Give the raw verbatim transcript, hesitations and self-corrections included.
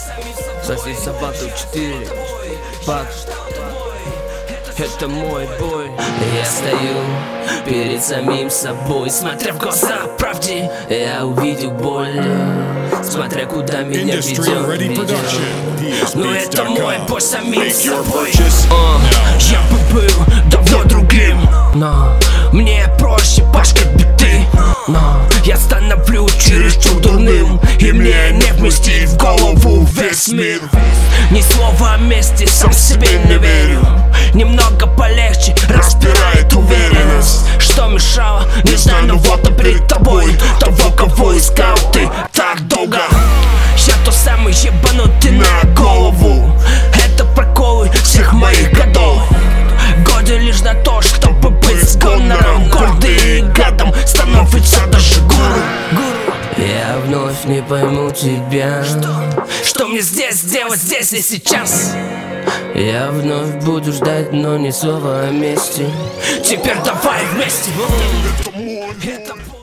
Сосед Сабату четыре. Пак. Это мой бой. Я стою перед самим собой, смотря в глаза правде, я увидел боль, смотря куда меня ведет, ведет. Но это мой бой с самим собой. uh, Я бы был давно другим, но мне проще пашкать биты. Но я становлю чересчур дурным, и мне не вместить в голову весь мир. Ни слова о мести, сам себе не верю. Немного полегче распирает уверенность. Что мешало, не знаю, но вот он перед тобой. Того, кого искал ты так долго. Я тот самый ебанутый на голову. Это проколы всех моих годов. Годы лишь на то, чтобы быть с гонором. Гордый и гадом становится даже гуру. Я вновь не пойму тебя. Что? Что мне здесь делать, здесь и сейчас? Я вновь буду ждать, но ни слова о мести. Теперь давай вместе. Это